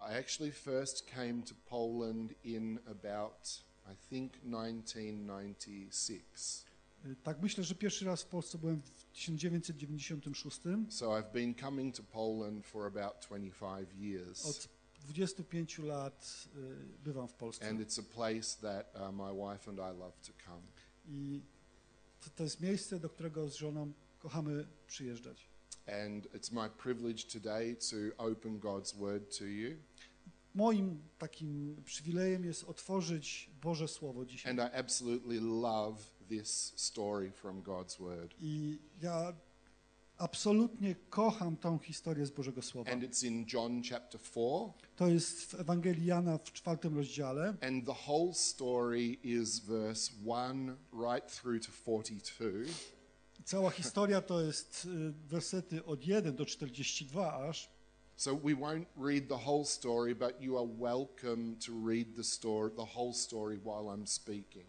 I actually first came to Poland in about, I think, 1996. Tak, myślę, że pierwszy raz w Polsce byłem w 1996. So I've been coming to Poland for about 25 years. Od 25 lat bywam w Polsce. And it's a place that my wife and I love to come. I to jest miejsce, do którego z żoną kochamy przyjeżdżać. And it's my privilege today to open God's word to you. Moim takim przywilejem jest otworzyć Boże Słowo dzisiaj. And I absolutely love this story from God's word. I ja absolutnie kocham tą historię z Bożego Słowa. And it's in John chapter 4. To jest w Ewangelii Jana w 4 rozdziale. And the whole story is verse 1 right through to 42. Cała historia to jest wersety od 1 do 42 aż. So we won't read the whole story, but you are welcome to read the whole story while I'm speaking.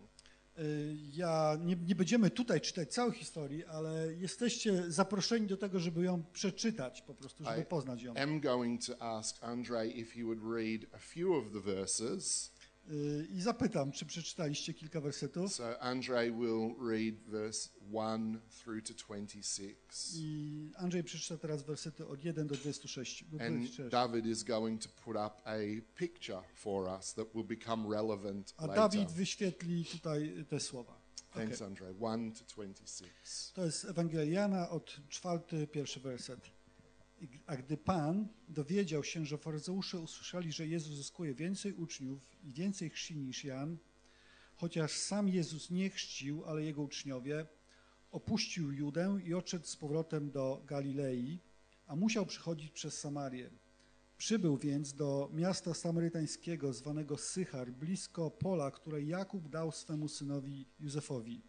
Nie będziemy tutaj czytać całej historii, ale jesteście zaproszeni do tego, żeby ją przeczytać po prostu, żeby poznać ją. I'm going to ask Andrzej if he would read a few of the verses. I zapytam, czy przeczytaliście kilka wersetów. So Andrzej will read verse 1 through to 26. I Andrzej przeczyta teraz wersety od 1 do 26. And David is going to put up a picture for us that will become relevant A later. Dawid wyświetli tutaj te słowa. Thanks, Okay. Andrzej. 1 to 26. To jest Ewangelia Jana od 4, pierwszy werset. A gdy Pan dowiedział się, że faryzeusze usłyszeli, że Jezus zyskuje więcej uczniów i więcej chrzci niż Jan, chociaż sam Jezus nie chrzcił, ale jego uczniowie, opuścił Judę i odszedł z powrotem do Galilei, a musiał przychodzić przez Samarię. Przybył więc do miasta samarytańskiego zwanego Sychar, blisko pola, które Jakub dał swemu synowi Józefowi.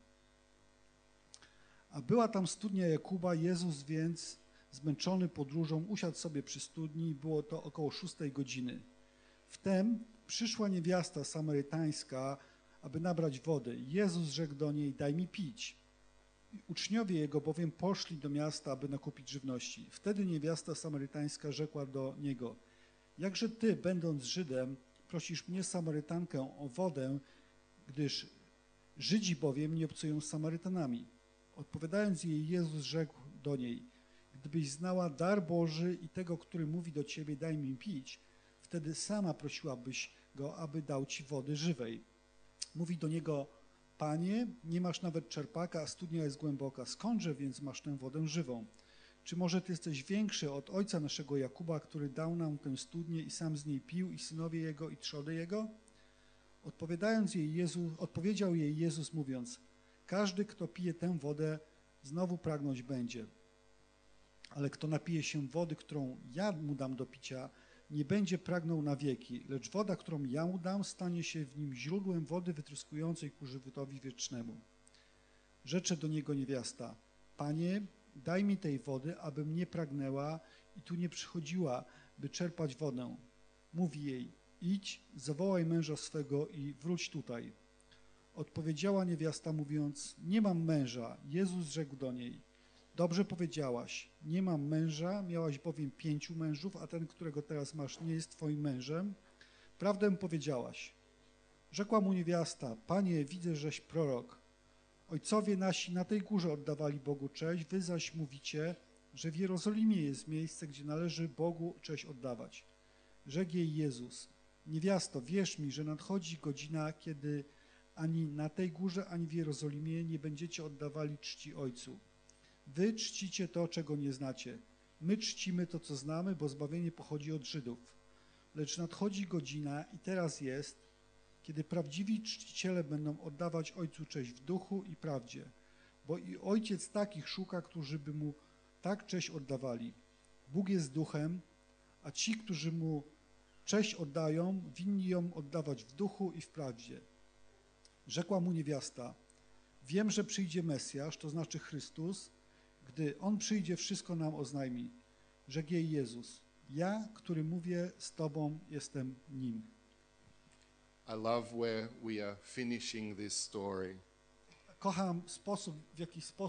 A była tam studnia Jakuba, Jezus więc zmęczony podróżą usiadł sobie przy studni, było to około 6 godziny. Wtem przyszła niewiasta samarytańska, aby nabrać wody. Jezus rzekł do niej, daj mi pić. Uczniowie jego bowiem poszli do miasta, aby nakupić żywności. Wtedy niewiasta samarytańska rzekła do niego, jakże ty, będąc Żydem, prosisz mnie, Samarytankę, o wodę, gdyż Żydzi bowiem nie obcują z Samarytanami. Odpowiadając jej, Jezus rzekł do niej, gdybyś znała dar Boży i tego, który mówi do ciebie, daj mi pić, wtedy sama prosiłabyś go, aby dał ci wody żywej. Mówi do niego, Panie, nie masz nawet czerpaka, a studnia jest głęboka. Skądże więc masz tę wodę żywą? Czy może ty jesteś większy od ojca naszego Jakuba, który dał nam tę studnię i sam z niej pił, i synowie jego, i trzody jego? Odpowiedział jej Jezus, mówiąc, każdy, kto pije tę wodę, znowu pragnąć będzie. Ale kto napije się wody, którą ja mu dam do picia, nie będzie pragnął na wieki, lecz woda, którą ja mu dam, stanie się w nim źródłem wody wytryskującej ku żywotowi wiecznemu. Rzecze do niego niewiasta, Panie, daj mi tej wody, abym nie pragnęła i tu nie przychodziła, by czerpać wodę. Mówi jej, idź, zawołaj męża swego i wróć tutaj. Odpowiedziała niewiasta, mówiąc, nie mam męża. Jezus rzekł do niej, dobrze powiedziałaś, nie mam męża, miałaś bowiem 5 mężów, a ten, którego teraz masz, nie jest twoim mężem. Prawdę powiedziałaś. Rzekła mu niewiasta, Panie, widzę, żeś prorok. Ojcowie nasi na tej górze oddawali Bogu cześć, wy zaś mówicie, że w Jerozolimie jest miejsce, gdzie należy Bogu cześć oddawać. Rzekł jej Jezus, niewiasto, wierz mi, że nadchodzi godzina, kiedy ani na tej górze, ani w Jerozolimie nie będziecie oddawali czci Ojcu. Wy czcicie to, czego nie znacie. My czcimy to, co znamy, bo zbawienie pochodzi od Żydów. Lecz nadchodzi godzina i teraz jest, kiedy prawdziwi czciciele będą oddawać Ojcu cześć w duchu i prawdzie, bo i Ojciec takich szuka, którzy by Mu tak cześć oddawali. Bóg jest duchem, a ci, którzy Mu cześć oddają, winni ją oddawać w duchu i w prawdzie. Rzekła mu niewiasta, wiem, że przyjdzie Mesjasz, to znaczy Chrystus, gdy On przyjdzie, wszystko nam oznajmi. Rzekł jej Jezus, ja, który mówię z Tobą, jestem Nim. I love where we are finishing this story. Kocham w jaki sposób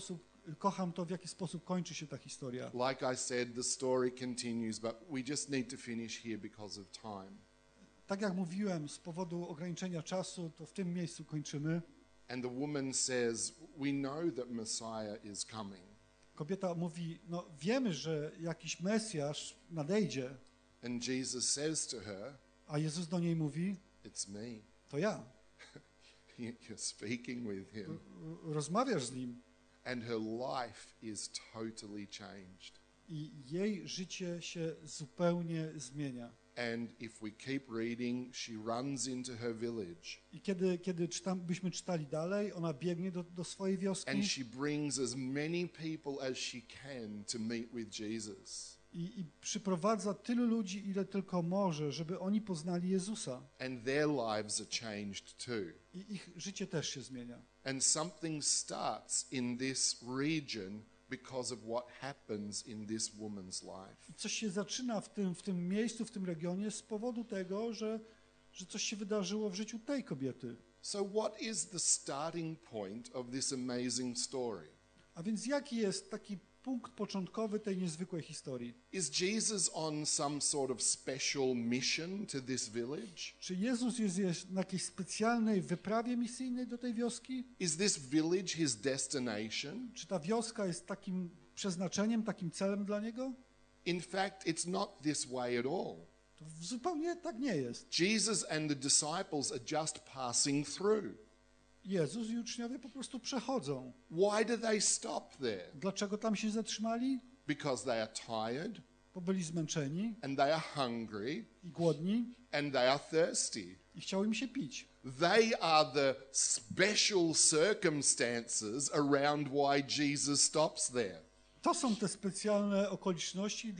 kocham to, w jaki sposób kończy się ta historia. Like I said, the story continues, but we just need to finish here because of time. Tak jak mówiłem, z powodu ograniczenia czasu, to w tym miejscu kończymy. And the woman says, we know that Messiah is coming. Kobieta mówi, no wiemy, że jakiś Mesjasz nadejdzie, And Jesus says to her, a Jezus do niej mówi, it's me. to ja. You're speaking with him. Rozmawiasz z nim And her life is totally changed. i jej życie się zupełnie zmienia. And if we keep reading, she runs into her village. I kiedy byśmy czytali dalej, ona biegnie do swojej wioski And she brings as many people as she can to meet with Jesus. i przyprowadza tylu ludzi, ile tylko może, żeby oni poznali Jezusa. And their lives are changed too. I ich życie też się zmienia. And something starts in this region because of what happens in this woman's life. I coś się zaczyna w tym miejscu, w tym regionie z powodu tego, że coś się wydarzyło w życiu tej kobiety. So what is the starting point of this amazing story? A więc jaki jest taki punkt początkowy tej niezwykłej historii? Is Jesus on some sort of special mission to this village? Czy Jezus jest na jakiejś specjalnej wyprawie misyjnej do tej wioski? Is this village his destination? Czy ta wioska jest takim przeznaczeniem, takim celem dla Niego? In fact, it's not this way at all. To zupełnie tak nie jest. Jesus and the disciples are just passing through. Jezus i uczniowie po prostu przechodzą. Why do they stop there? Dlaczego tam się zatrzymali? Because they are tired Bo byli zmęczeni and they are hungry i głodni and they are thirsty. i chciało im się pić. They are the special circumstances around why Jesus stops there. To są te specjalne okoliczności,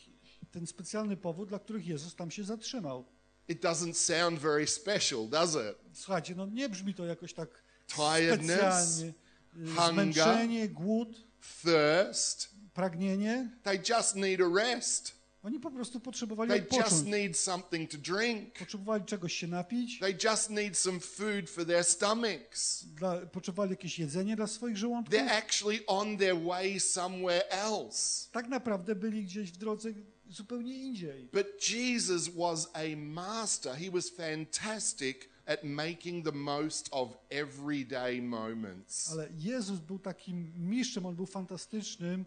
ten specjalny powód, dla których Jezus tam się zatrzymał. It doesn't sound very special, does it? Słuchajcie, no nie brzmi to jakoś tak Tiredness, specjalnie. hunger, Zmęczenie, głód, thirst. pragnienie. They just need a rest. Oni po prostu potrzebowali They just odpocząć. need something to drink. Potrzebowali czegoś się napić, They just need some food for their stomachs. potrzebowali jakieś jedzenie dla swoich żołądków. They're actually on their way somewhere else. Tak naprawdę byli gdzieś w drodze zupełnie indziej. But Jesus was a master. He was fantastic at making the most of everyday moments. Ale Jezus był takim mistrzem, on był fantastycznym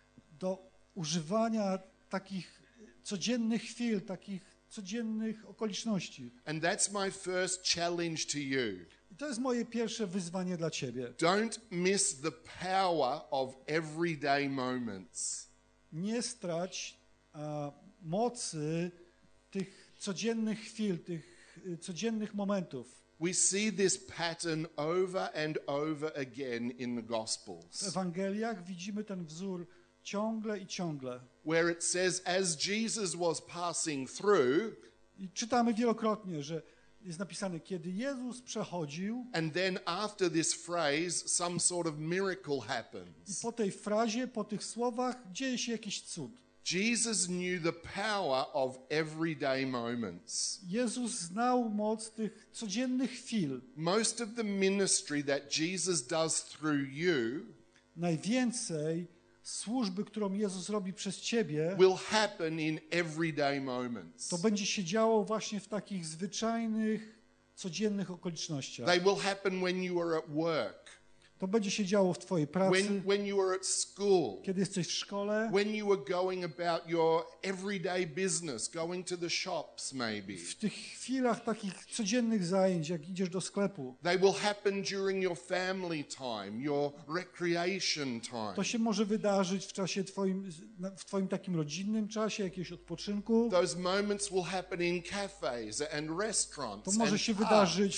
do używania takich codziennych chwil, takich codziennych okoliczności. And that's my first challenge to you. I to jest moje pierwsze wyzwanie dla ciebie. Don't miss the power of everyday moments. Nie strać mocy tych codziennych chwil, tych codziennych momentów. We see this pattern over and over again in the W Gospels, Ewangeliach widzimy ten wzór ciągle i ciągle. where it says, as Jesus was passing through, I czytamy wielokrotnie, że jest napisane, kiedy Jezus przechodził and then after this phrase, some sort of miracle i happens. po tej frazie, po tych słowach dzieje się jakiś cud. Jesus knew the power of everyday moments. Jezus znał moc tych codziennych chwil. Most of the ministry that Jesus does through you Najwięcej służby, którą Jezus robi przez ciebie, will happen in everyday moments. to będzie się działo właśnie w takich zwyczajnych, codziennych okolicznościach. They will happen when you are at work, To będzie się działo w twojej pracy, when you are at school, kiedy jesteś w szkole, when you are going about your everyday business, going to the shops maybe. w tych chwilach takich codziennych zajęć, jak idziesz do sklepu. They will happen during your family time, your recreation time. To się może wydarzyć w czasie w twoim takim rodzinnym czasie, jakiegoś odpoczynku. Those moments will happen in cafes and restaurants To może and się pubs. wydarzyć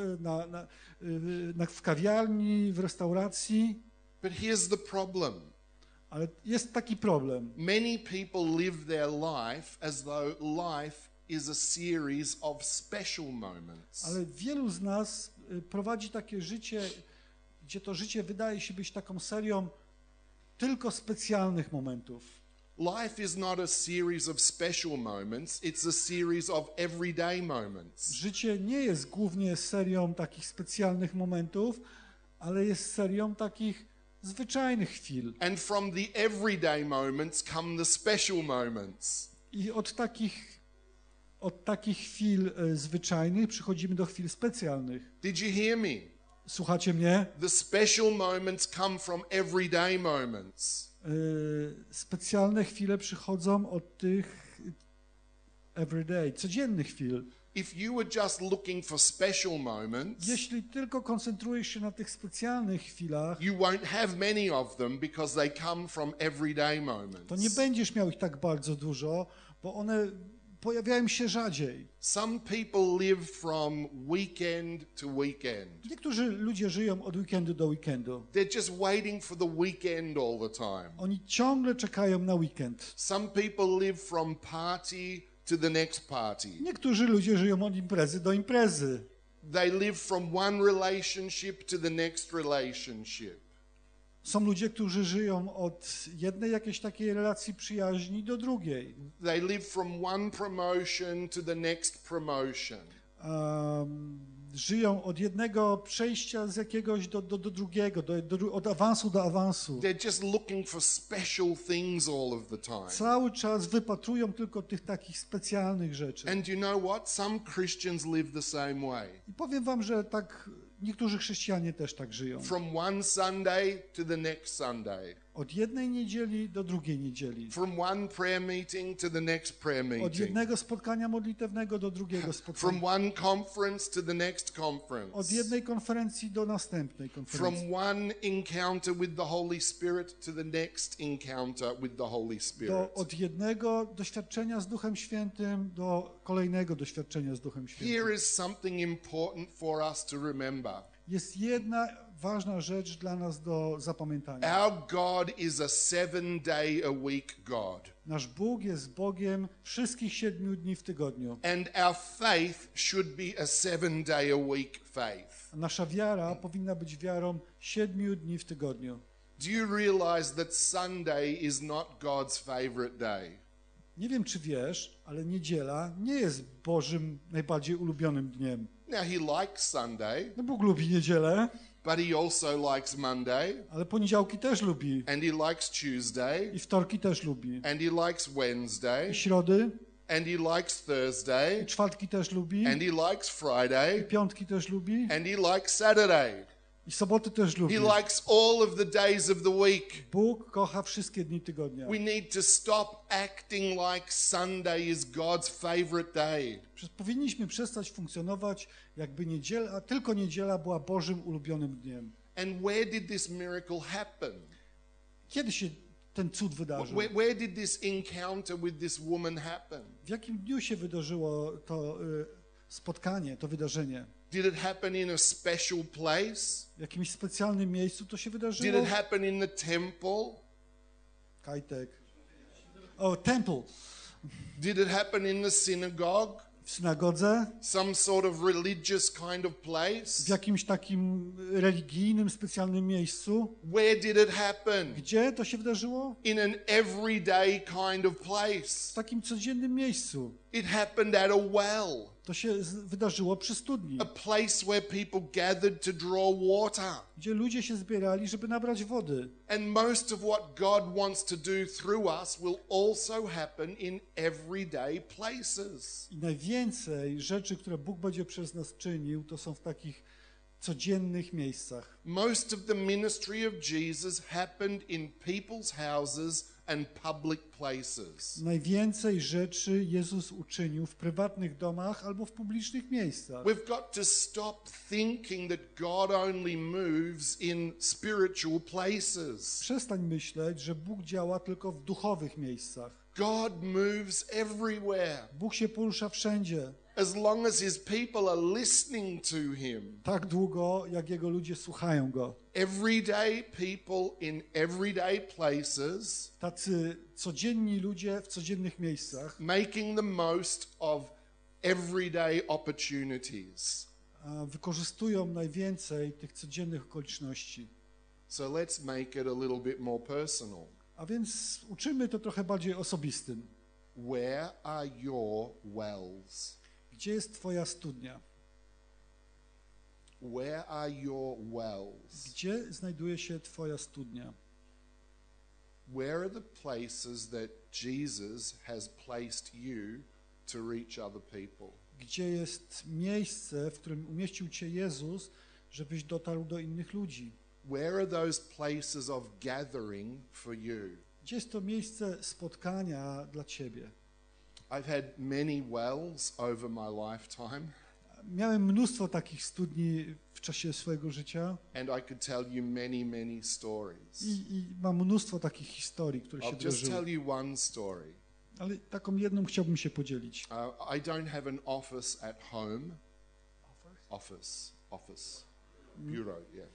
w kawiarni, w restauracji, But here's the problem. ale jest taki problem. Many people live their life as though life is a series of special moments. Ale wielu z nas prowadzi takie życie, gdzie to życie wydaje się być taką serią tylko specjalnych momentów. Life is not a series of special moments, it's a series of everyday moments. Życie nie jest głównie serią takich specjalnych momentów, ale jest serią takich zwyczajnych chwil. And from the everyday moments come the special moments. I od takich chwil zwyczajnych przechodzimy do chwil specjalnych. Did you hear me? Słuchacie mnie? The special moments come from everyday moments. Specjalne chwile przychodzą od tych everyday, codziennych chwil. If you were just looking for special moments, Jeśli tylko koncentrujesz się na tych specjalnych chwilach, you won't have many of them because they come from everyday to nie moments. będziesz miał ich tak bardzo dużo, bo one pojawiają się rzadziej. Some people live from weekend to weekend. Niektórzy ludzie żyją od weekendu do weekendu. They're just waiting for the weekend all the time. Oni ciągle czekają na weekend. Some people live from party to the next party. Niektórzy ludzie żyją od imprezy do imprezy. They live from one relationship to the next relationship. Są ludzie, którzy żyją od jednej jakiejś takiej relacji przyjaźni do drugiej. They live from one promotion to the next promotion. Żyją od jednego przejścia z jakiegoś do drugiego, od awansu do awansu. They're just looking for special things all of the time. Cały czas wypatrują tylko tych takich specjalnych rzeczy. And you know what? Some Christians live the same way. I powiem wam, że tak niektórzy chrześcijanie też tak żyją. From one Sunday to the next Sunday. Od jednej niedzieli do drugiej niedzieli. From one prayer meeting to the next prayer Od meeting. jednego spotkania modlitewnego do drugiego From spotkania. one conference to the next conference. Od jednej konferencji do następnej konferencji. From one encounter with the Holy Spirit to the next encounter with the Holy Spirit. Od jednego doświadczenia z Duchem Świętym do kolejnego doświadczenia z Duchem Świętym. Here is something important for us to remember. Jest jedna ważna rzecz dla nas do zapamiętania. Our God is a 7-day-a-week God. Nasz Bóg jest Bogiem wszystkich 7 dni w tygodniu. And our faith should be a 7-day-a-week faith. A nasza wiara powinna być wiarą 7 dni w tygodniu. Do you realize that Sunday is not God's favorite day? Nie wiem, czy wiesz, ale niedziela nie jest Bożym najbardziej ulubionym dniem. Now, he likes Sunday, No Bóg lubi niedzielę, but he also likes Monday, ale poniedziałki też lubi. and he likes Tuesday, I wtorki też lubi. and he likes Wednesday, I środy, and he likes i Thursday, czwartki też lubi. and he likes I Friday, piątki też lubi. and he likes Saturday. I soboty też lubi. He likes all of the days of the week. Bóg kocha wszystkie dni tygodnia. We need to stop acting like Sunday is God's favorite day. Powinniśmy przestać funkcjonować, jakby niedziela, tylko niedziela była Bożym ulubionym dniem. And where did this miracle happen? Kiedy się ten cud wydarzył? Where did this encounter with this woman happen? W jakim dniu się wydarzyło to spotkanie, to wydarzenie? Did it happen in a special place? W jakimś specjalnym miejscu to się Did wydarzyło? it happen in the temple? Kajtek. O, temple. Did it happen in the synagogue? W synagodze? Some sort of religious kind of W place? jakimś takim religijnym, specjalnym miejscu? Where did it happen? Gdzie to się wydarzyło? In an everyday kind of W place. takim codziennym miejscu. It happened at a well, To się wydarzyło przy studni, a place where people gathered to draw water. gdzie ludzie się zbierali, żeby nabrać wody. And most of what God wants to do through us will also happen in everyday places. I najwięcej rzeczy, które Bóg będzie przez nas czynił, to są w takich codziennych miejscach. Most of the ministry of Jesus happened in people's houses and public places. Najwięcej rzeczy Jezus uczynił w prywatnych domach albo w publicznych miejscach. We've got to stop thinking that God only moves in spiritual places. Przestań myśleć, że Bóg działa tylko w duchowych miejscach. God moves everywhere. Bóg się porusza wszędzie. As long as his people are listening to him. Tak długo, jak Jego ludzie słuchają Go. Everyday people in everyday places, Tacy codzienni ludzie w codziennych miejscach making the most of everyday opportunities. wykorzystują najwięcej tych codziennych okoliczności. So let's make it a little bit more personal. A więc uczymy to trochę bardziej osobistym. Where are your wells? Gdzie jest Twoja studnia? where are your wells? Gdzie znajduje się twoja studnia? Where are the places that Jesus has placed you to reach other people? Gdzie jest miejsce, w którym umieścił cię Jezus, żebyś dotarł do innych ludzi? Where are those places of gathering for you? Gdzie jest to miejsce spotkania dla ciebie? I've had many wells over my lifetime, Miałem mnóstwo takich studni w czasie swojego życia and I could tell you many stories. i mam mnóstwo takich historii, które się I'll just wydarzyły. tell you one story. Ale taką jedną chciałbym się podzielić. I don't have an office at home. Office. Bureau, yeah.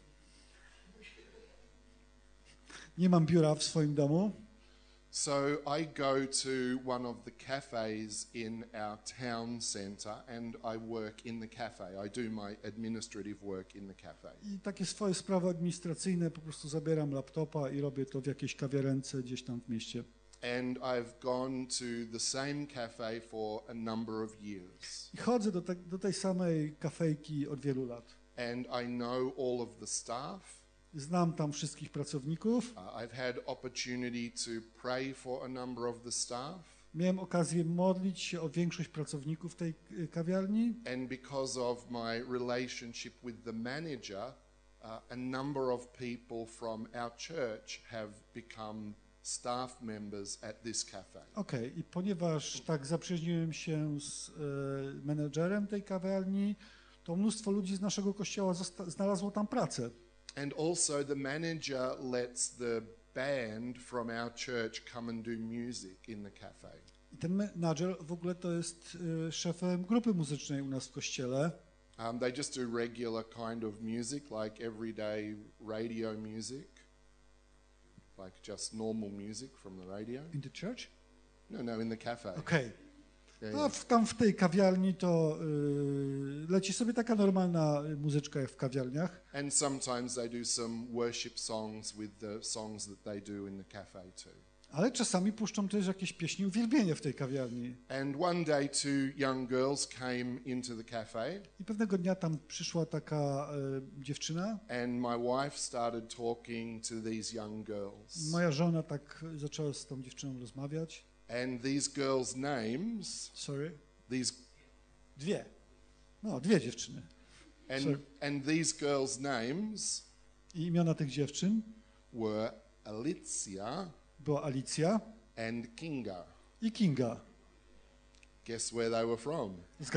Nie mam biura w swoim domu, So I go to one of the cafes in our town centre and I work in the cafe. I do my administrative work in the cafe. i takie swoje sprawy administracyjne po prostu zabieram laptopa i robię to w jakiejś kawiarence gdzieś tam w mieście. And I've gone to the same cafe for a number of years. I chodzę do tej samej kafejki od wielu lat. And I know all of the staff. Znam tam wszystkich pracowników. I've had opportunity to pray for a number of the staff. Miałem okazję modlić się o większość pracowników tej kawiarni. And because of my relationship with the manager, a number of people from our church have become staff members at this cafe. Okej, i ponieważ tak zaprzyjaźniłem się z menedżerem tej kawiarni, to mnóstwo ludzi z naszego kościoła znalazło tam pracę. And also the manager lets the band from our church come and do music in the cafe. I ten menadżer w ogóle to jest szefem grupy muzycznej u nas w kościele. They just do regular kind of music, like everyday radio music, like just normal music from the radio. In the church? No, in the cafe. Okej. Yeah, No, yeah. tam w tej kawiarni to leci sobie taka normalna muzyczka jak w kawiarniach. And sometimes they do some worship songs with the songs that they do in the cafe too. Ale czasami puszczą też jakieś pieśni uwielbienia w tej kawiarni. And one day two young girls came into the cafe I pewnego dnia tam przyszła taka dziewczyna. and my wife started talking to these young girls. Moja żona tak zaczęła z tą dziewczyną rozmawiać. And these girls' names, Sorry. these Dwie. No, dwie dziewczyny. Sorry. and these girls' names I imiona tych dziewczyn were Alicia była Alicja and Kinga. i Kinga. Guess where they were from?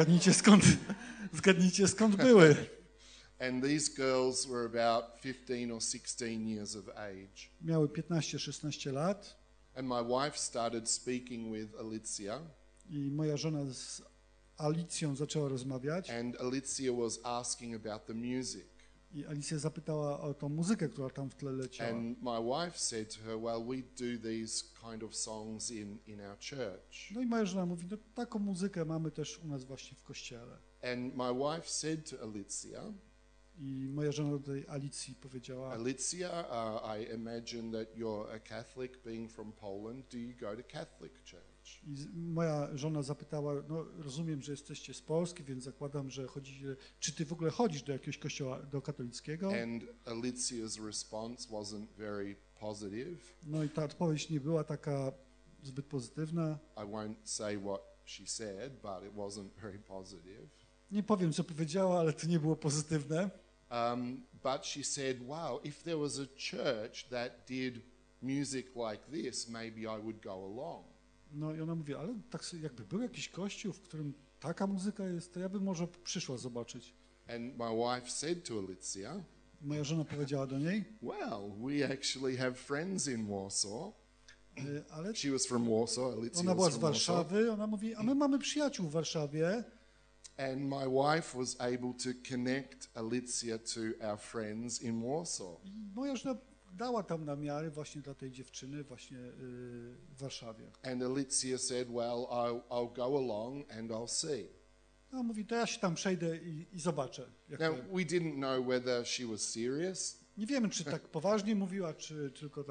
Zgadnijcie skąd były. And these girls were about 15 or 16 years of age. Miały 15-16 lat. And my wife started speaking with Alicia, I moja żona z Alicją zaczęła rozmawiać. and Alicia was asking about the music. I Alicja zapytała o tą muzykę, która tam w tle leciała. And my wife said to her, well, we do these kind of songs in our church. No i moja żona mówi, no taką muzykę mamy też u nas właśnie w kościele. And my wife said to Alicia, I moja żona do tej Alicji powiedziała, Alicia, I imagine that you're a Catholic, being from Poland. Do you go to Catholic church? i moja żona zapytała, no rozumiem, że jesteście z Polski, więc zakładam, że chodzicie, czy ty w ogóle chodzisz do jakiegoś kościoła, do katolickiego? And Alicia's response wasn't very positive. No i ta odpowiedź nie była taka zbyt pozytywna. I won't say what she said, but it wasn't very positive. Nie powiem, co powiedziała, ale to nie było pozytywne. But she said, wow, if there was a church that did music like this, maybe I would go along. No i ona mówi, ale tak sobie jakby był jakiś kościół, w którym taka muzyka jest, to ja bym może przyszła zobaczyć. And my wife said to Alicia, Moja żona powiedziała do niej, well, we actually have friends in Warsaw. ale She was from Warsaw, Alicia ona była was z from Warsaw. Warszawy, ona mówi, a my mamy przyjaciół w Warszawie. And my wife was able to connect Alicia to our friends in Warsaw. I moja żona dała tam namiary właśnie dla tej dziewczyny właśnie w Warszawie. And Alicia said, well, I'll go along and I'll see. No mówi, to ja się tam przejdę i zobaczę. Jak Now, to... we didn't know whether she was serious. Nie wiemy, czy tak poważnie mówiła, czy tylko tak.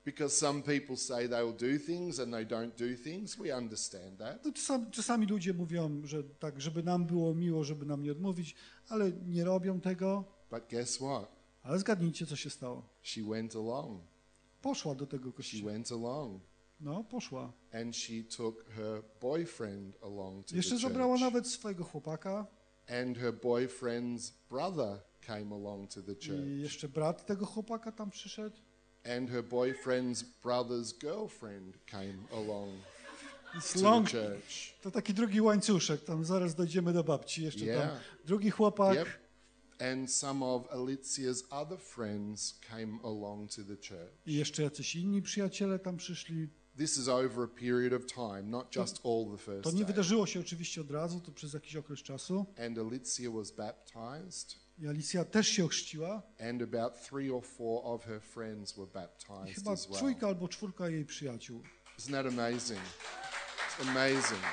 Because some people say they will do things and they don't do things. We understand that. No, czasami ludzie mówią, że tak, żeby nam było miło, żeby nam nie odmówić, ale nie robią tego. But guess what? Ale zgadnijcie, co się stało. She went along. Poszła do tego She kościoła. went along. No, poszła. And she took her boyfriend along to Jeszcze the zabrała church. nawet swojego chłopaka And her boyfriend's brother came along to the i church. jeszcze brat tego chłopaka tam przyszedł. And her boyfriend's brother's girlfriend came along It's to long, the church. to taki drugi łańcuszek, tam zaraz dojdziemy do babci. Jeszcze tam Yeah. drugi chłopak. Yep. And some of Alicia's other friends came along to the church. I jeszcze jacyś inni przyjaciele tam przyszli. This is over a period of time, not just all the To first nie day. wydarzyło się oczywiście od razu, to przez jakiś okres czasu. And Alicia was baptized, I Alicja też się ochrzciła. and about 3 or 4 of her friends were I baptized chyba as well. 3 albo 4 jej przyjaciół. Isn't that amazing? It's amazing.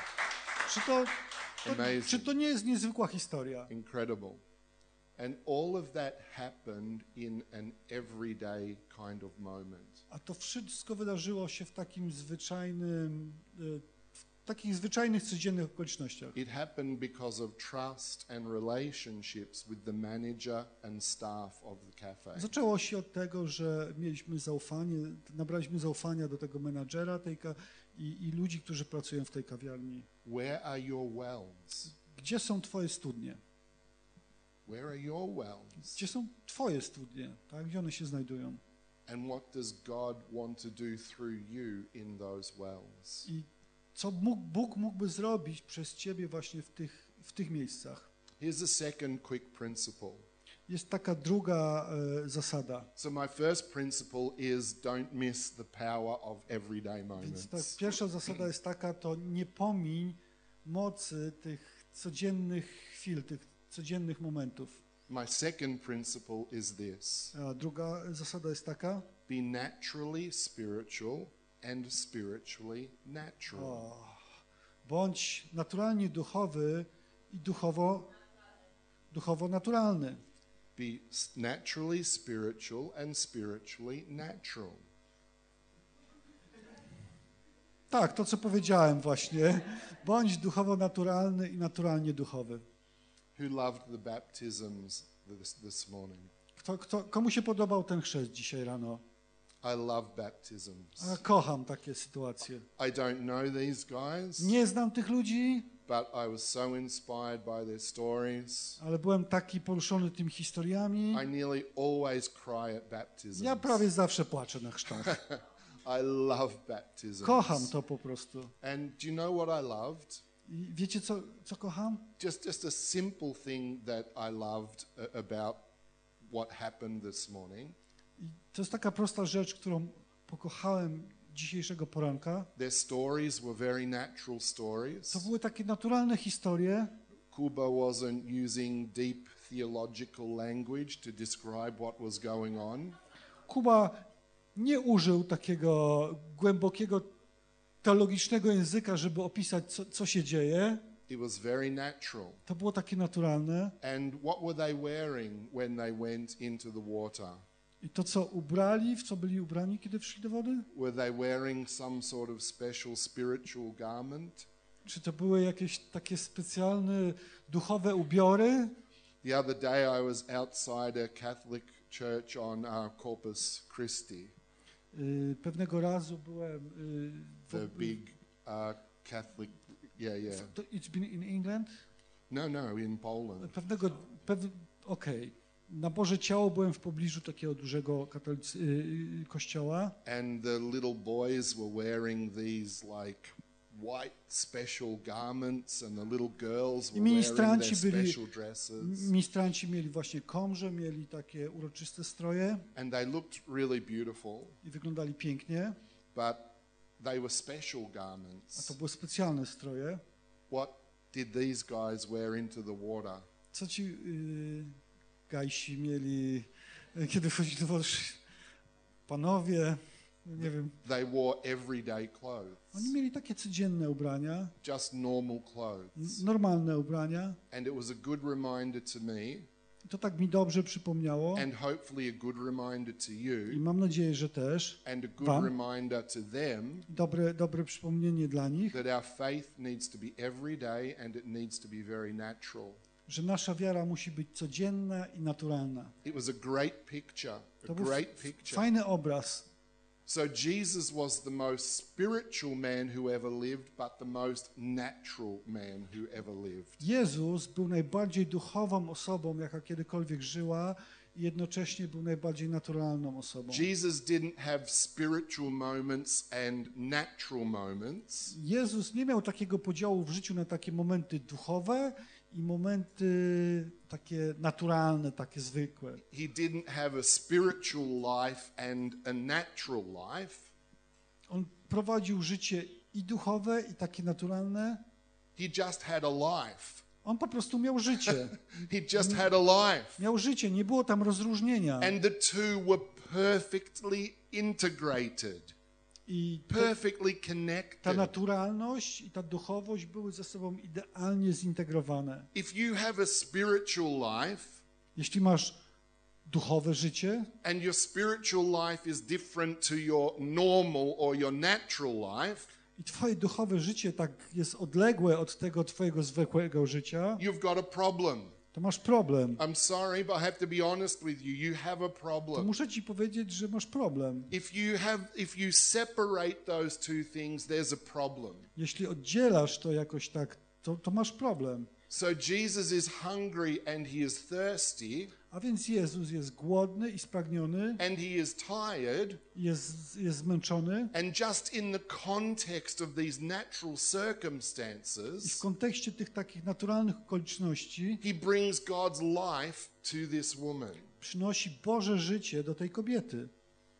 Czy to nie jest niezwykła historia? Incredible. And all of that happened in an everyday kind of moment. A to wszystko wydarzyło się w takim w takich zwyczajnych, codziennych okolicznościach. It happened because of trust and relationships with the manager and staff of the cafe. Zaczęło się od tego, że mieliśmy zaufanie, nabraliśmy zaufania do tego menadżera i ludzi, którzy pracują w tej kawiarni. Where are your wells? Gdzie są twoje studnie? Where are your wells? Gdzie są twoje studnie? Tak? Gdzie one się znajdują? And what does God want to do through you in those wells? I co Bóg mógłby zrobić przez ciebie właśnie w tych miejscach? Here's a second quick principle. Jest taka druga zasada. So my first principle is don't miss the power of everyday Więc ta moments. pierwsza zasada jest taka, to nie pomiń mocy tych codziennych chwil, tych codziennych momentów. My second principle is this. A druga zasada jest taka, Be naturally spiritual and spiritually natural. bądź naturalnie duchowy i duchowo naturalny. Be naturally spiritual and spiritually natural. Tak, to co powiedziałem właśnie. Bądź duchowo naturalny i naturalnie duchowy. Who loved the baptisms this morning? Komu się podobał ten chrzest dzisiaj rano? I love baptisms. A kocham takie sytuacje. I don't know these guys, Nie znam tych ludzi, but I was so inspired by their stories. ale byłem taki poruszony tymi historiami. I nearly always cry at baptisms. Ja prawie zawsze płaczę na chrztach. I love baptisms. Kocham to po prostu. And do you know what I loved? I wiecie co kocham? Just a simple thing that I loved about what happened this morning. I to jest taka prosta rzecz, którą pokochałem dzisiejszego poranka. Their stories were very natural stories. To były takie naturalne historie. Kuba wasn't using deep theological language to describe what was going on. Kuba nie użył takiego głębokiego teologicznego języka, żeby opisać, co się dzieje. It was very natural. To było takie naturalne. And what were they wearing when they went into the water? I to, co ubrali, w co byli ubrani, kiedy wszli do wody? Were they wearing some sort of special spiritual garment? Czy to były jakieś takie specjalne duchowe ubiory? The other day I was outside a Catholic church on Corpus Christi, Pewnego razu byłem the big Catholic, yeah. It's been in England? No, in Poland. Okej. Na Boże Ciało byłem w pobliżu takiego dużego kościoła. And the little boys were wearing these like white special garments and the little girls were wearing their special dresses. Ministranci mieli właśnie komrze, mieli takie uroczyste stroje And they looked really beautiful, i wyglądali pięknie, but they were special a garments. to były specjalne stroje. What did these guys wear into the water? Co ci gajsi mieli, kiedy wchodzili do wody? Panowie, nie wiem. They wore everyday clothes, Oni mieli takie codzienne ubrania, just normal clothes. normalne ubrania. And it was a good reminder to me To tak mi dobrze przypomniało and hopefully a good reminder to i you mam nadzieję, że też and a good wam reminder to them dobre przypomnienie dla nich, that our faith needs to be every day and it needs to be very natural. że nasza wiara musi być codzienna i naturalna. It was a great picture, To a był great picture. fajny obraz. So Jesus was the most spiritual man who ever lived, but the most natural man who ever lived. Jezus był najbardziej duchową osobą, jaka kiedykolwiek żyła i jednocześnie był najbardziej naturalną osobą. Jesus didn't have spiritual moments and natural moments. Jezus nie miał takiego podziału w życiu na takie momenty duchowe i momenty takie naturalne, takie zwykłe. He didn't have a spiritual life and a natural life. On prowadził życie i duchowe, i takie naturalne. He just had a life. On po prostu miał życie. He just had a life. Miał życie, nie było tam rozróżnienia. And the two were perfectly integrated, I perfectly ta connected. naturalność i ta duchowość były ze sobą idealnie zintegrowane. If you have a spiritual life Jeśli masz duchowe życie and your spiritual life is different to your normal or your natural life, i twoje duchowe życie tak jest odległe od tego twojego zwykłego życia, you've got a problem. to masz problem. I'm sorry, but I have to be honest with you. You have a To problem. muszę ci powiedzieć, że masz problem. If you separate those two things, there's a problem. Jeśli oddzielasz to jakoś tak, to masz problem. So Jesus is hungry and he is thirsty A więc Jezus jest głodny i spragniony, and he is tired, jest zmęczony and just in the context of these natural i w circumstances, kontekście tych takich naturalnych okoliczności he brings God's life to this woman. przynosi Boże życie do tej kobiety.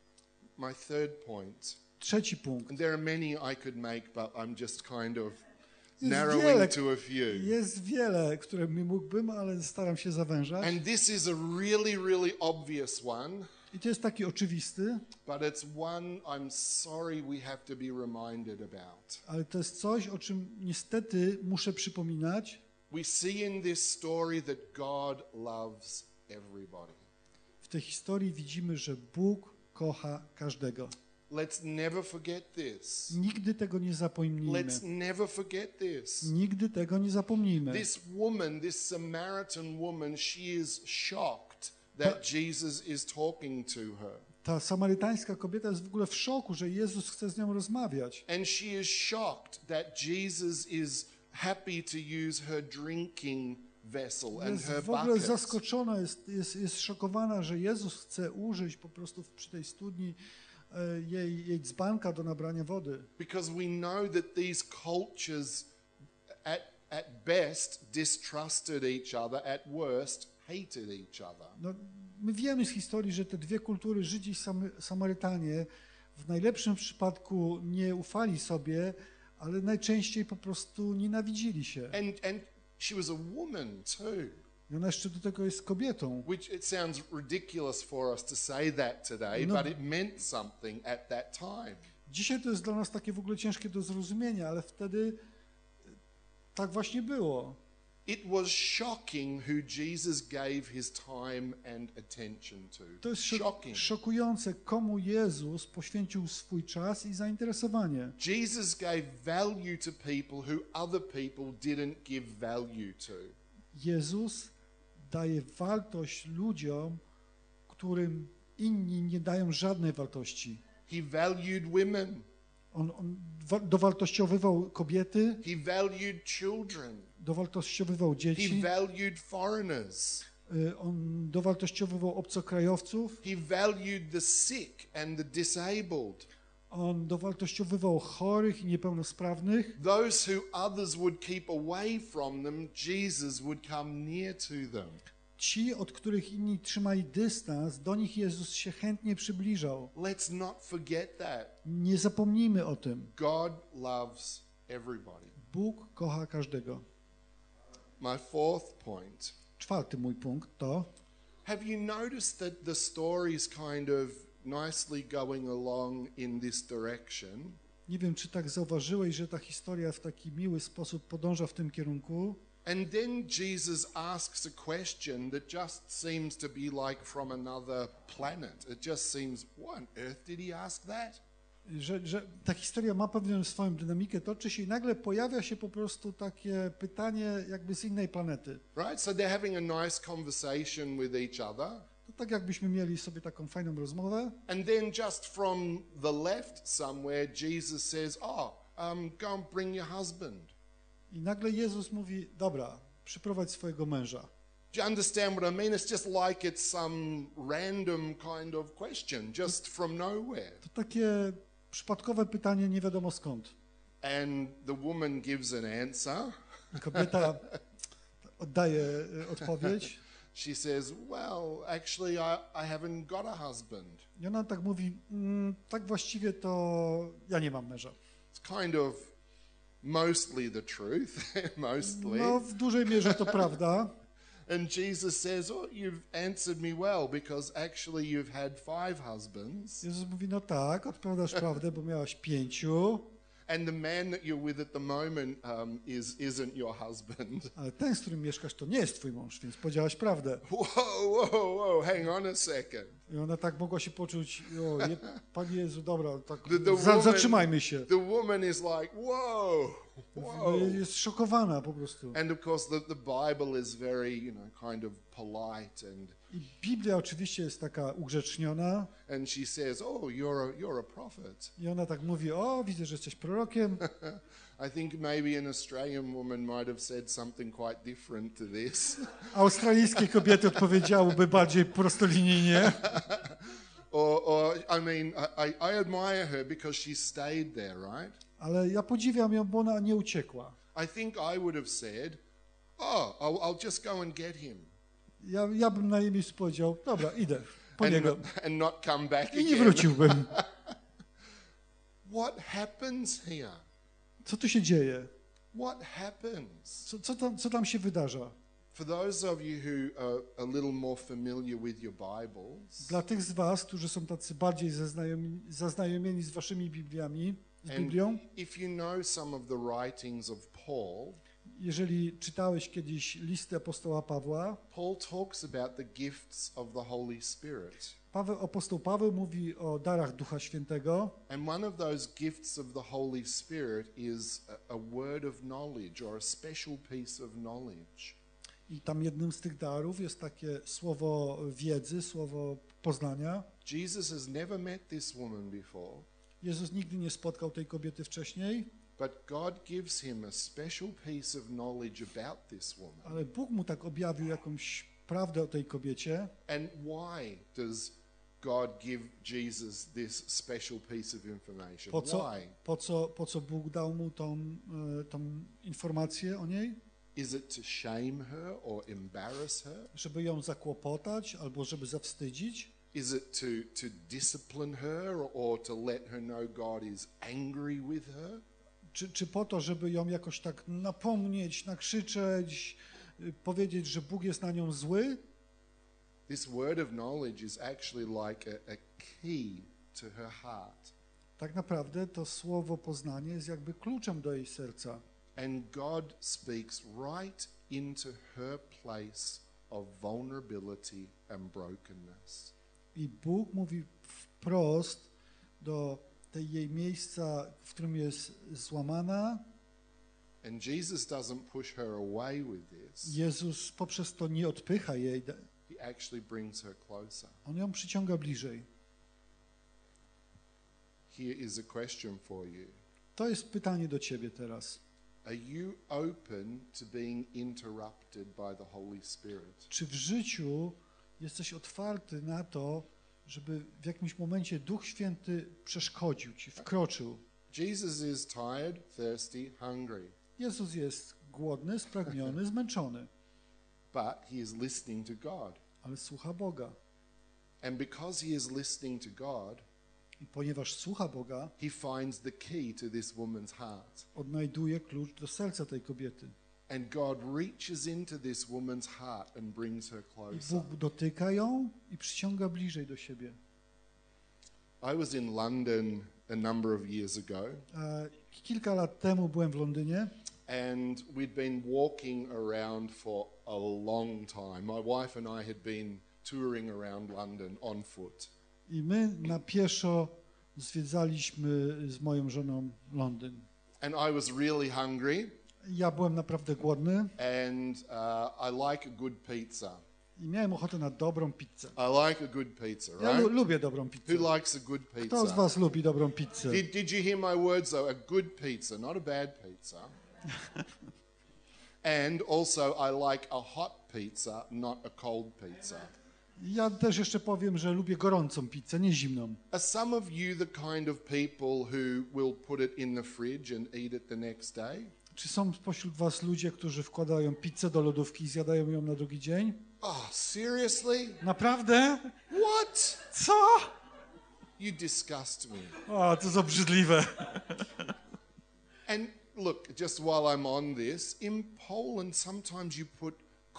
My third point, Trzeci punkt. and there are many I could make, but I'm just kind of Jest narrowing wiele, to a few. jest wiele, które mi mógłbym, ale staram się zawężać. And this is a really, really obvious one, I to jest taki oczywisty, but it's one I'm sorry we have to be reminded about. ale to jest coś, o czym niestety muszę przypominać. We see in this story that God loves everybody. W tej historii widzimy, że Bóg kocha każdego. Let's never forget this. Nigdy tego nie zapomnijmy. Let's never forget this. Nigdy tego nie zapomnijmy. This woman, this Samaritan woman, she is shocked that Jesus is talking to her. Ta samarytańska kobieta jest w ogóle w szoku, że Jezus chce z nią rozmawiać. And she is shocked that Jesus is happy to use her drinking vessel and Jest her w ogóle bucket. zaskoczona, jest szokowana, że Jezus chce użyć po prostu przy tej studni jej dzbanka do nabrania wody. Because we know that these cultures at best distrusted each other, at worst hated each other. No, my wiemy z historii, że te dwie kultury, Żydzi i Samarytanie, w najlepszym przypadku nie ufali sobie, ale najczęściej po prostu nienawidzili się. And she was a woman too, I ona jeszcze do tego jest kobietą. which it sounds ridiculous for us to say that today, No. but it meant something at that time. Dzisiaj to jest dla nas takie w ogóle ciężkie do zrozumienia, ale wtedy tak właśnie było. It was shocking who Jesus gave his time and attention to. To jest Shocking. szokujące, komu Jezus poświęcił swój czas i zainteresowanie. Jesus gave value to people who other people didn't give value to. Jezus daje wartość ludziom, którym inni nie dają żadnej wartości. He valued women. On dowartościowywał kobiety, He valued children. dowartościowywał He dzieci, valued foreigners. on dowartościowywał obcokrajowców, He valued the sick and the disabled. on dowartościowywał chorych i niepełnosprawnych. Those who others would keep away from them, Jesus would come near to them. Ci, od których inni trzymali dystans, do nich Jezus się chętnie przybliżał. Let's not forget that. Nie zapomnijmy o tym. God loves everybody. Bóg kocha każdego. My fourth point. Czwarty mój punkt to, Have you noticed that the story is kind of nicely going along in this direction? nie wiem, czy tak zauważyłeś, że ta historia w taki miły sposób podąża w tym kierunku. And then Jesus asks a question that just seems to be like from another planet. It just seems, what on earth did he ask that? Że ta historia ma pewną swoją dynamikę, toczy się i nagle pojawia się po prostu takie pytanie jakby z innej planety. Right? So they're having a nice conversation with each other. To tak jakbyśmy mieli sobie taką fajną rozmowę. And then just from the left somewhere, Jesus says, go and bring your husband. I nagle Jezus mówi, dobra, przyprowadź swojego męża. Do you understand what I mean? It's just like it's some random kind of question, just from nowhere. To takie przypadkowe pytanie, nie wiadomo skąd. And the woman gives an answer. Kobieta oddaje odpowiedź. She says, well, actually, I haven't got a husband. I ona tak mówi, tak właściwie to ja nie mam męża. It's kind of mostly the truth, mostly. No, w dużej mierze to prawda. And Jesus says, you've answered me well, because actually you've had 5 husbands. Jezus mówi, no tak, odpowiadasz prawdę, bo miałaś 5. And the man that you're with at the moment isn't your husband. Ale ten, z którym mieszkasz, to nie jest twój mąż, więc powiedziałaś prawdę. Whoa, hang on a second. I ona tak mogła się poczuć, Panie Jezu, dobra, tak woman, zatrzymajmy się. The woman is like, whoa. Jest szokowana po prostu. And of course the Bible is very, kind of polite I Biblia oczywiście jest taka ugrzeczniona. and she says, you're a prophet. I ona tak mówi, widzę, że jesteś prorokiem. I think maybe an Australian woman might have said something quite different to this. Australijskie kobiety odpowiedziałyby bardziej prostolinijnie. I admire her because she stayed there, right? Ale ja podziwiam ją, bo ona nie uciekła. I think I would have said, I'll just go and get him. Ja bym na jej miejscu powiedział, dobra, idę po niego. And not come back I nie again. wróciłbym. What happens here? Co tu się dzieje? What happens? Co tam się wydarza? For those of you who are a little more familiar with your Bibles, Dla tych z was, którzy są tacy bardziej zaznajomieni z waszymi Bibliami, z and Biblią, if you know some of the writings of Paul, jeżeli czytałeś kiedyś listy apostoła Pawła, Paul talks about the gifts of the Holy Spirit. Apostoł Paweł mówi o darach Ducha Świętego. And one of those gifts of the Holy Spirit is a word of knowledge or a special piece of knowledge. I tam jednym z tych darów jest takie słowo wiedzy, słowo poznania. Jesus has never met this woman before, Jezus nigdy nie spotkał tej kobiety wcześniej, but God gives him a special piece of knowledge about this woman. ale Bóg mu tak objawił jakąś prawdę o tej kobiecie. And why does God give Jesus this special piece of information? Why? Po co Bóg dał mu tą informację o niej? Is it to shame her or embarrass her? Żeby ją zakłopotać albo żeby zawstydzić? Is it to discipline her or to let her know God is angry with her? Czy po to, żeby ją jakoś tak napomnieć, nakrzyczeć, powiedzieć, że Bóg jest na nią zły? This word of knowledge is actually like a key to her heart. Tak naprawdę to słowo poznanie jest jakby kluczem do jej serca. And God speaks right into her place of vulnerability and brokenness. I Bóg mówi wprost do tej jej miejsca, w którym jest złamana. And Jesus doesn't push her away with this. Jezus poprzez to nie odpycha jej. He actually brings her closer. On ją przyciąga bliżej. Here is a question for you. To jest pytanie do ciebie teraz. Are you open to being interrupted by the Holy Spirit? Czy w życiu jesteś otwarty na to, żeby w jakimś momencie Duch Święty przeszkodził ci, wkroczył? Jesus is tired, thirsty, hungry, Jezus jest głodny, spragniony, zmęczony, but he is listening to God. ale słucha Boga. And because he is listening to God, I ponieważ słucha Boga, he finds the key to this woman's heart. odnajduje klucz do serca tej kobiety. And God reaches into this woman's heart and brings her I closer. Bóg dotyka ją i przyciąga bliżej do siebie. I was in London a number of years ago, Kilka lat temu byłem w Londynie and we'd been walking around for a long time. My wife and I had been touring around London on foot. I my na pieszo zwiedzaliśmy z moją żoną Londyn. And I was really hungry, Ja byłem naprawdę głodny and I like a good pizza. i miałem ochotę na dobrą pizzę. I like a good pizza, Ja right? lubię dobrą pizzę. Who likes a good Kto z pizza? was lubi dobrą pizzę? Did you hear my words though? A good pizza, not a bad pizza. And also I like a hot pizza, not a cold pizza. Ja też jeszcze powiem, że lubię gorącą pizzę, nie zimną. Are some of you the kind of people who will put it in the fridge and eat it the next day? Czy są spośród was ludzie, którzy wkładają pizzę do lodówki i zjadają ją na drugi dzień? Oh, seriously? Naprawdę? What? Co? You disgust me. O, to jest obrzydliwe. And look, just while I'm on this, in Poland sometimes you put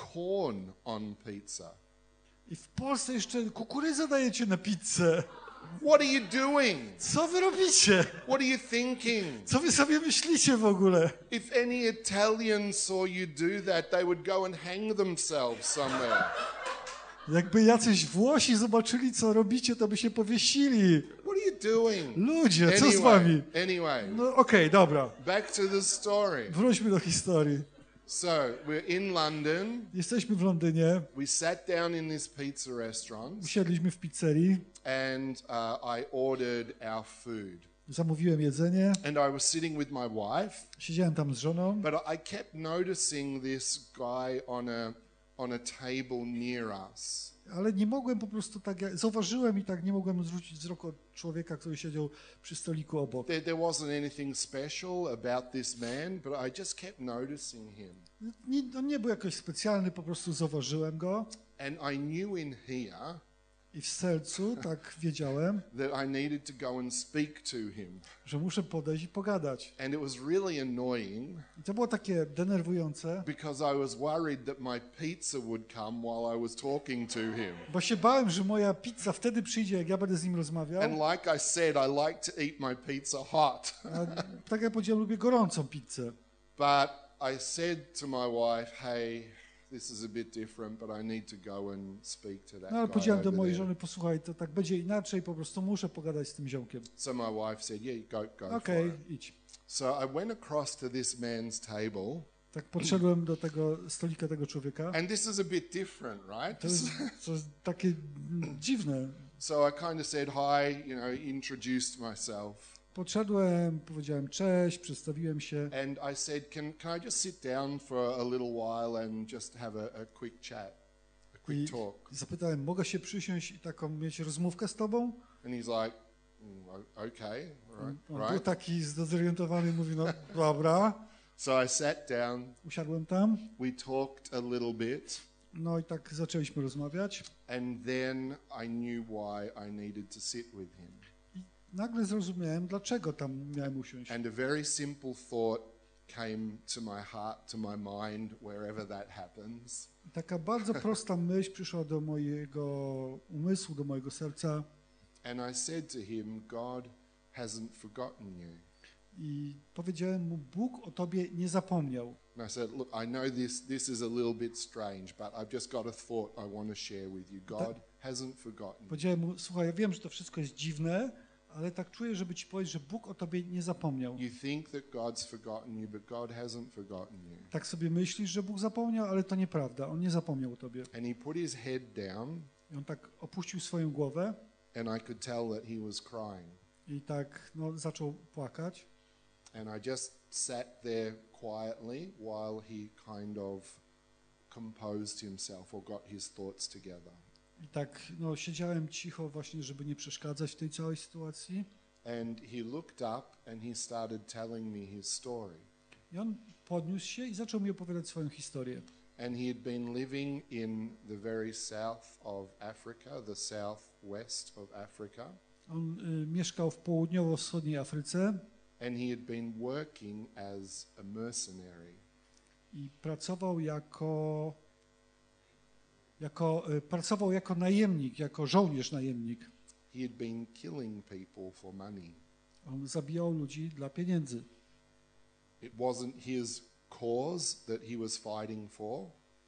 corn on pizza. I w Polsce jeszcze kukurydzę dajecie na pizzę. What are you doing? Co wy robicie? What are you thinking? Co wy sobie myślicie w ogóle? If any Italians saw you do that, they would go and hang themselves somewhere. Jakby jacyś Włosi zobaczyli, co robicie, to by się powiesili. What are you doing? Ludzie, co z wami? Anyway, No okej, dobra. back to the story. Wróćmy do historii. So, we're in London. Jesteśmy w Londynie, We sat down in this pizza restaurant usiedliśmy w pizzerii, and I ordered our food. zamówiłem jedzenie, And I was sitting with my wife, siedziałem tam z żoną, but I kept noticing this guy on a table near us. ale nie mogłem po prostu tak, zauważyłem i tak nie mogłem zwrócić wzroku od człowieka, który siedział przy stoliku obok. There wasn't anything special about this man, but I just kept noticing him. On nie był jakoś specjalny, po prostu zauważyłem go And I knew in here i w sercu tak wiedziałem, that I needed to go and speak to him. że muszę podejść i pogadać. And it was really annoying I to było takie denerwujące, because I was worried that my pizza would come while I was talking to him. bo się bałem, że moja pizza wtedy przyjdzie, jak ja będę z nim rozmawiał. And like I said, I like to eat my pizza hot. A tak jak powiedziałem, lubię gorącą pizzę. But I said to my wife, hey, this is a bit different, but I need to go and speak to that No ale guy powiedziałem do over mojej there. żony, posłuchaj, to tak będzie inaczej, po prostu muszę pogadać z tym ziomkiem. So my wife said, yeah, go Okej, for it. idź. So I went across to this man's table, Tak podszedłem do tego stolika tego człowieka. and this is a bit different, right? To jest takie dziwne. So I kind of said hi, introduced myself. Podszedłem, powiedziałem cześć, przedstawiłem się And I said, can I just sit down for a little while and just have a quick chat, a i quick talk? zapytałem, mogę się przysiąść i taką mieć rozmówkę z tobą? And he's like, okay, On był right. taki zdezorientowany, mówi, no dobra. So I sat down, Usiadłem tam, we talked a little bit, no i tak zaczęliśmy rozmawiać. and then I knew why I needed to sit with him. I nagle zrozumiałem, dlaczego tam miałem usiąść. And a very simple thought came to my heart, to my mind, wherever that happens. Taka bardzo prosta myśl przyszła do mojego umysłu, do mojego serca And I said to him, God hasn't forgotten you. i powiedziałem mu, Bóg o tobie nie zapomniał. And I said, look, I know this is a little bit strange, but I've just got a thought I want to share with you. God hasn't forgotten you. Powiedziałem mu, słuchaj, ja wiem, że to wszystko jest dziwne, ale tak czuję, żeby ci powiedzieć, że Bóg o tobie nie zapomniał. You think that God's forgotten you, but God hasn't forgotten you. Tak sobie myślisz, że Bóg zapomniał, ale to nieprawda. On nie zapomniał o tobie. And he put his head down, I on tak opuścił swoją głowę and I could tell that he was crying. i tak zaczął płakać. And I just sat there quietly while he kind of composed himself or got his thoughts together. I tak siedziałem cicho właśnie, żeby nie przeszkadzać w tej całej sytuacji. And he looked up and he started telling me his story. I on podniósł się i zaczął mi opowiadać swoją historię. And he had been living in the very south of Africa, the southwest of Africa. On mieszkał w południowo-wschodniej Afryce And he had been working as a mercenary. i pracował pracował jako najemnik, jako żołnierz najemnik. He had been killing people for money. On zabijał ludzi dla pieniędzy. It wasn't his cause that he was fighting for.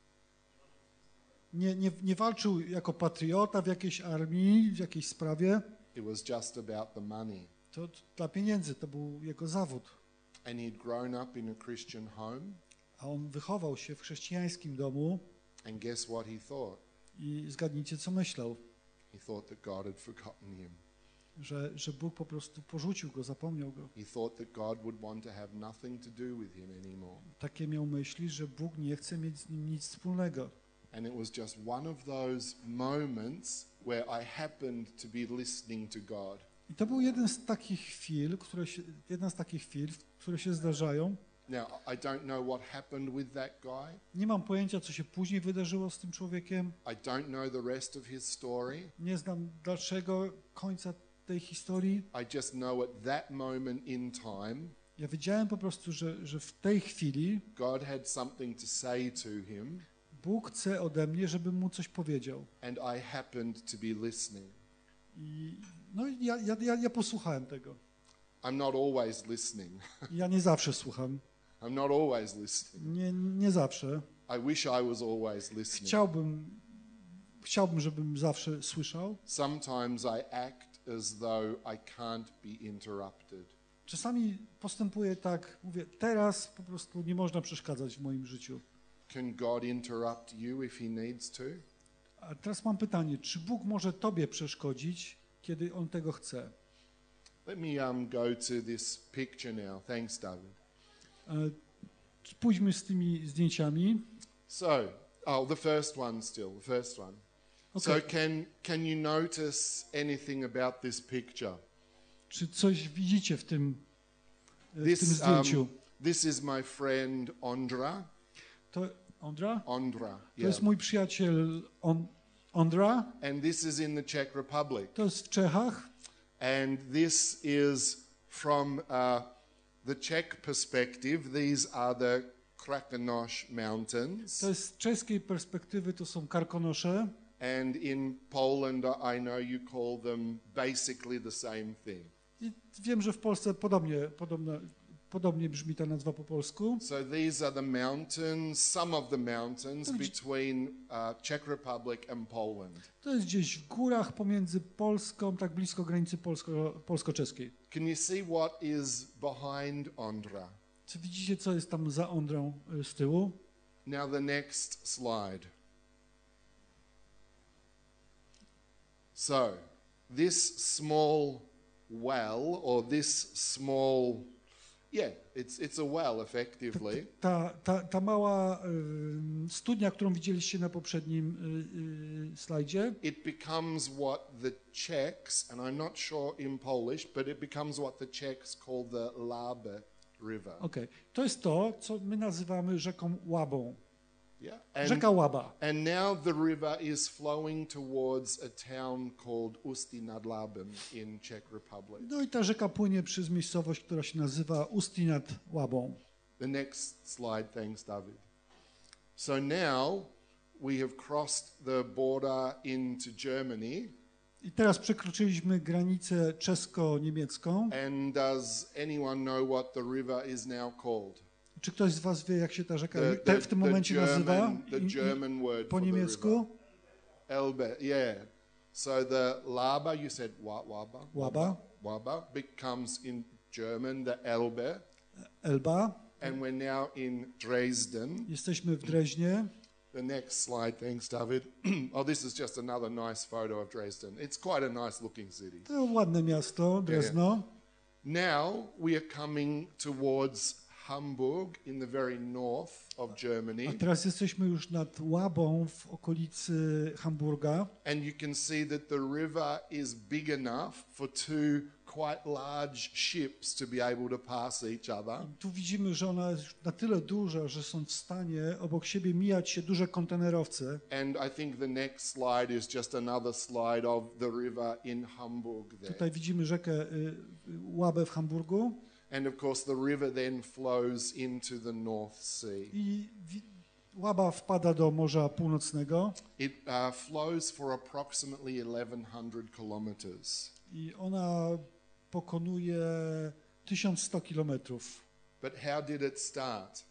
Nie walczył jako patriota w jakiejś armii, w jakiejś sprawie. It was just about the money. To dla pieniędzy, to był jego zawód. And he'd grown up in a Christian home. A on wychował się w chrześcijańskim domu And guess what he thought? i zgadnijcie, co myślał. He thought that God had forgotten him. Że Bóg po prostu porzucił go, zapomniał go. He thought that God would want to have nothing to do with him anymore. Takie miał myśli, że Bóg nie chce mieć z nim nic wspólnego. And it was just one of those moments where I happened to be listening to God. I to był jeden z takich chwil, które się zdarzają. Now, I don't know what happened with that guy. Nie mam pojęcia, co się później wydarzyło z tym człowiekiem. I don't know the rest of his story. Nie znam dalszego końca tej historii. I just know at that moment in time, Ja wiedziałem po prostu, że w tej chwili God had something to say to him, Bóg chce ode mnie, żebym mu coś powiedział. and I happened to be listening. I ja posłuchałem tego. I'm not always listening. Ja nie zawsze słucham. I'm not always listening. Nie zawsze. I wish I was always listening. Chciałbym, żebym zawsze słyszał. Sometimes I act as though I can't be interrupted. Czasami postępuję tak, mówię, teraz po prostu nie można przeszkadzać w moim życiu. Can God interrupt you if he needs to? A teraz mam pytanie, czy Bóg może tobie przeszkodzić, kiedy On tego chce? Let me go to this picture now. Thanks, David. Pójdźmy z tymi zdjęciami. So, the first one still, the first one. Okay. So can you notice anything about this picture? Czy coś widzicie w tym zdjęciu? This is my friend Ondra. To Ondra? Ondra, To yeah. jest mój przyjaciel Ondra. And this is in the Czech Republic. To jest w Czechach. And this is from the Czech perspective. These are the Krkonoš Mountains. To jest z czeskiej perspektywy, to są Karkonosze. And in Poland, I know you call them basically the same thing. I wiem, że w Polsce podobnie brzmi ta nazwa po polsku. So these are the mountains, some of the mountains between Czech Republic and Poland. To jest gdzieś w górach pomiędzy Polską, tak blisko granicy polsko-czeskiej. Can you see what is behind Ondra? Czy widzicie, co jest tam za Ondrą z tyłu? Now the next slide. So, this small well, or this small, it's a well effectively. Ta mała studnia, którą widzieliście na poprzednim slajdzie, It becomes what the Czechs, and I'm not sure in Polish, but it becomes what the Czechs call the Labe River. Okay. To jest to, co my nazywamy rzeką Łabą. Yeah. Rzeka Łaba. And now the river is flowing towards a town called Ústí nad Labem in Czech Republic. No i ta rzeka płynie przez miejscowość, która się nazywa Ústí nad Łabą. The next slide, thanks David. So now we have crossed the border into Germany. I teraz przekroczyliśmy granicę czesko-niemiecką. And does anyone know what the river is now called? Czy ktoś z was wie, jak się ta rzeka w tym momencie nazywa po niemiecku? Elbe, yeah. So the Laber, you said Waba? Waba becomes in German the Elbe. Elba. And we're now in Dresden. Jesteśmy w Dreźnie. The next slide, thanks David. This is just another nice photo of Dresden. It's quite a nice looking city. To ładne miasto, Drezno. Now we are coming towards Hamburg in the very north of Germany. A teraz jesteśmy już nad Łabą w okolicy Hamburga. And you can see that the river is big enough for two quite large ships to be able to pass each other. Tu widzimy, że ona jest na tyle duża, że są w stanie obok siebie mijać się duże kontenerowce. And I think the next slide is just another slide of the river in Hamburg there. Tutaj widzimy rzekę Łabę w Hamburgu. And of course the river then flows into the North Sea. I Łaba wpada do Morza Północnego. It flows for approximately 1100 kilometers. I ona pokonuje 1100 kilometrów. But how did it start?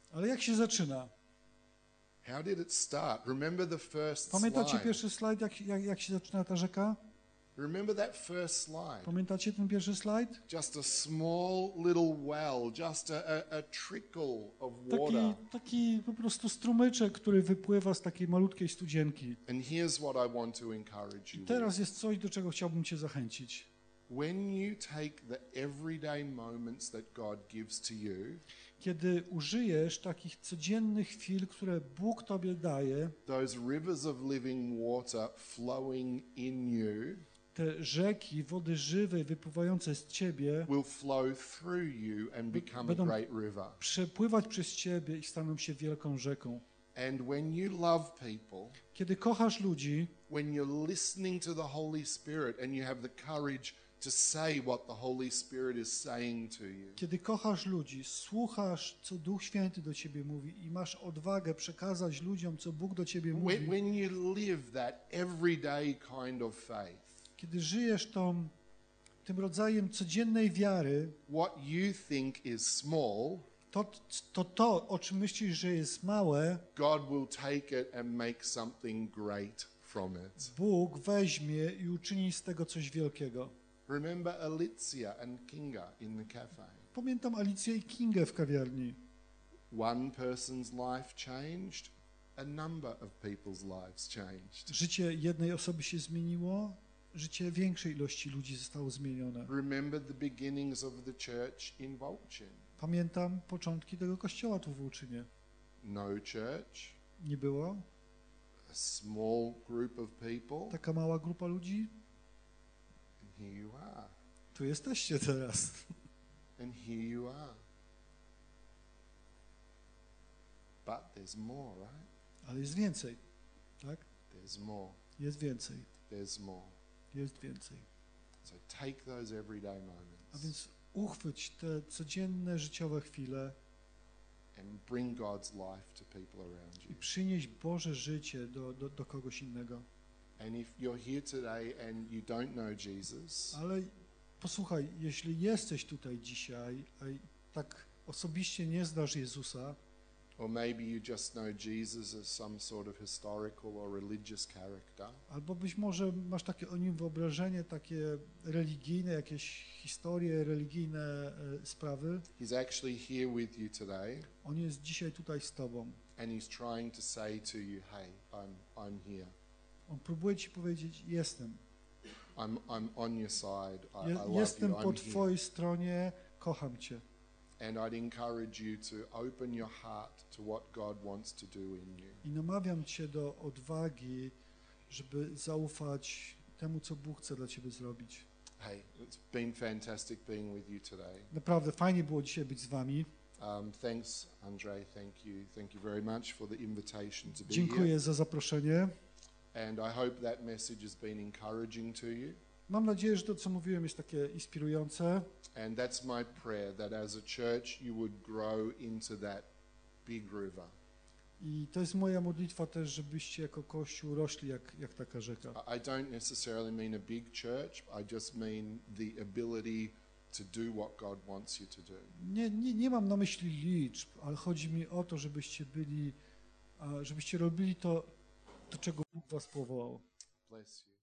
Ale jak się zaczyna? How did it start? Remember the first Pamiętacie slide. pierwszy slajd, jak się zaczyna ta rzeka? Remember that first slide. Pamiętacie ten pierwszy slajd? Just a small little well, just a trickle of water. Taki po prostu strumyczek, który wypływa z takiej malutkiej studzienki. And here's what I want to encourage you Teraz with. jest coś, do czego chciałbym cię zachęcić. When you take the everyday moments that God gives to you, Kiedy użyjesz takich codziennych chwil, które Bóg tobie daje, those rivers of living water flowing in you te rzeki, wody żywej wypływające z ciebie will flow through you and become a będą great river. przepływać przez ciebie i staną się wielką rzeką. And when you love people, Kiedy kochasz ludzi, when you're listening to the Holy Spirit and you have the courage to say what the Holy Spirit is saying to you, kiedy kochasz ludzi, słuchasz, co Duch Święty do ciebie mówi i masz odwagę przekazać ludziom, co Bóg do ciebie mówi, when you live that everyday kind of faith, kiedy żyjesz tym rodzajem codziennej wiary, what you think is small, to, o czym myślisz, że jest małe, God will take it and make something great from it. Bóg weźmie i uczyni z tego coś wielkiego. Remember Alicia and Kinga in the cafe. Pamiętam Alicję i Kingę w kawiarni. One person's life changed, a number of people's lives changed. Życie jednej osoby się zmieniło, życie większej ilości ludzi zostało zmienione. Remember the beginnings of the church in Wolchin. Pamiętam początki tego kościoła tu w Łuczynie. No church, Nie było a small group of people, taka mała grupa ludzi. and here you are. Tu jesteście teraz. And here you are. But there's more, right? Ale jest więcej, tak? There's more. Jest więcej, There's more. jest więcej. So take those everyday A moments więc uchwyć te codzienne życiowe chwile and bring God's life to people around i you. przynieść Boże życie do kogoś innego. And if you're here today and you don't know Jesus, Ale posłuchaj, jeśli jesteś tutaj dzisiaj, a tak osobiście nie znasz Jezusa, or maybe you just know Jesus as some sort of historical or religious character, albo być może masz takie o nim wyobrażenie, takie religijne, jakieś historie, religijne sprawy, he's actually here with you today, on jest dzisiaj tutaj z tobą. and he's trying to say to you, hey, I'm here. On próbuje ci powiedzieć, jestem. I'm on your side. I love Jestem you. po I'm here. twojej stronie, kocham cię. And I'd encourage you to open your heart to what God wants to do in you. I namawiam cię do odwagi, żeby zaufać temu, co Bóg chce dla ciebie zrobić. Hey, it's been fantastic being with you today. Naprawdę fajnie było dzisiaj być z wami. Thanks, Andre. Thank you very much for the invitation to be here. Dziękuję za zaproszenie. And I hope that message has been encouraging to you. Mam nadzieję, że to, co mówiłem, jest takie inspirujące. And that's my prayer, that as a church you would grow into that big river. I to jest moja modlitwa też, żebyście jako Kościół rośli jak taka rzeka. I don't necessarily mean a big church. I just mean the ability to do what God wants you to do. Nie mam na myśli liczb, ale chodzi mi o to, żebyście robili to, do czego Bóg was powołał. Bless you.